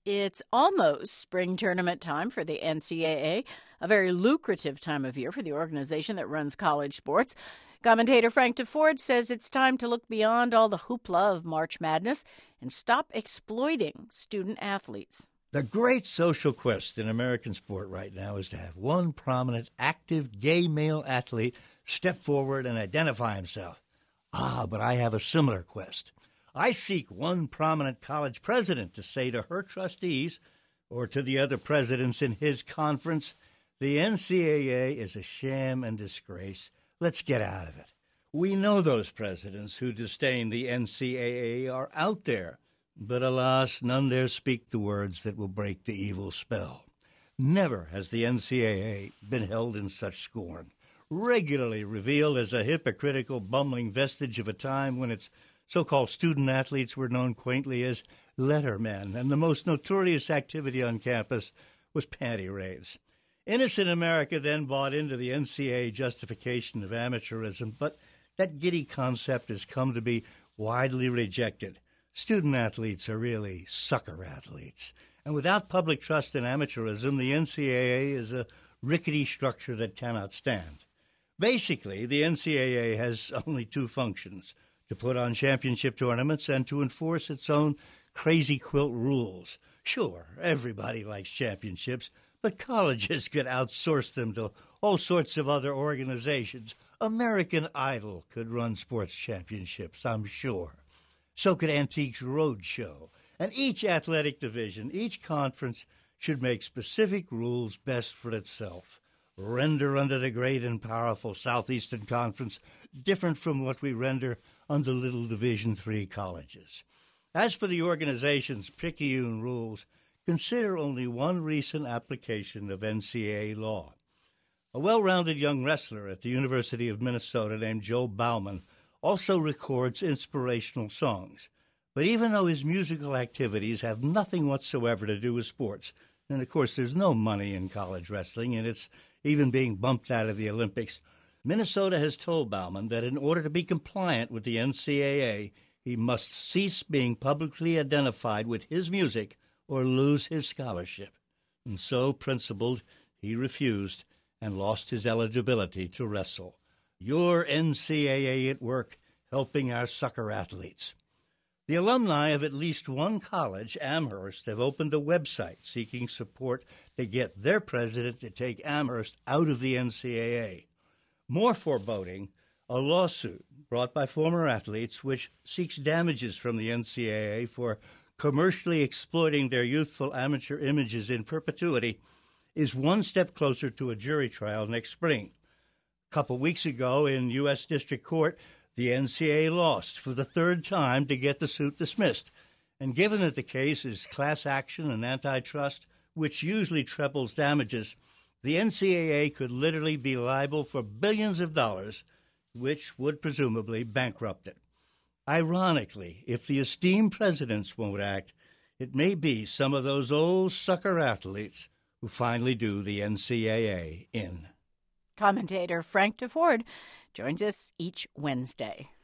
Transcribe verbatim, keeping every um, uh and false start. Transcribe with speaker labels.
Speaker 1: It's almost spring tournament time for the N C double A, a very lucrative time of year for the organization that runs college sports. Commentator Frank DeFord says it's time to look beyond all the hoopla of March Madness and stop exploiting student athletes.
Speaker 2: The great social quest in American sport right now is to have one prominent, active, gay male athlete step forward and identify himself. Ah, but I have a similar quest. I seek one prominent college president to say to her trustees or to the other presidents in his conference, the N C double A is a sham and disgrace. Let's get out of it. We know those presidents who disdain the N C double A are out there, but alas, none dare speak the words that will break the evil spell. Never has the N C double A been held in such scorn, regularly revealed as a hypocritical, bumbling vestige of a time when its so-called student athletes were known quaintly as lettermen, and the most notorious activity on campus was panty raids. Innocent America then bought into the N C double A justification of amateurism, but that giddy concept has come to be widely rejected. Student athletes are really sucker athletes, and without public trust in amateurism, the N C double A is a rickety structure that cannot stand. Basically, the N C double A has only two functions: to put on championship tournaments and to enforce its own crazy quilt rules. Sure, everybody likes championships, but colleges could outsource them to all sorts of other organizations. American Idol could run sports championships, I'm sure. So could Antiques Roadshow. And each athletic division, each conference, should make specific rules best for itself. Render under the great and powerful Southeastern Conference different from what we render under little Division three colleges. As for the organization's picayune rules, consider only one recent application of N C double A law. A well-rounded young wrestler at the University of Minnesota named Joe Bauman also records inspirational songs. But even though his musical activities have nothing whatsoever to do with sports, and of course there's no money in college wrestling, and it's even being bumped out of the Olympics, Minnesota has told Bauman that in order to be compliant with the N C double A, he must cease being publicly identified with his music or lose his scholarship. And so, principled, he refused and lost his eligibility to wrestle. Your N C double A at work, helping our sucker athletes. The alumni of at least one college, Amherst, have opened a website seeking support to get their president to take Amherst out of the N C double A. More foreboding, a lawsuit brought by former athletes which seeks damages from the N C double A for commercially exploiting their youthful amateur images in perpetuity is one step closer to a jury trial next spring. A couple weeks ago in U S District Court, the N C double A lost for the third time to get the suit dismissed. And given that the case is class action and antitrust, which usually trebles damages, the N C double A could literally be liable for billions of dollars, which would presumably bankrupt it. Ironically, if the esteemed presidents won't act, it may be some of those old sucker athletes who finally do the N C double A in.
Speaker 1: Commentator Frank DeFord joins us each Wednesday.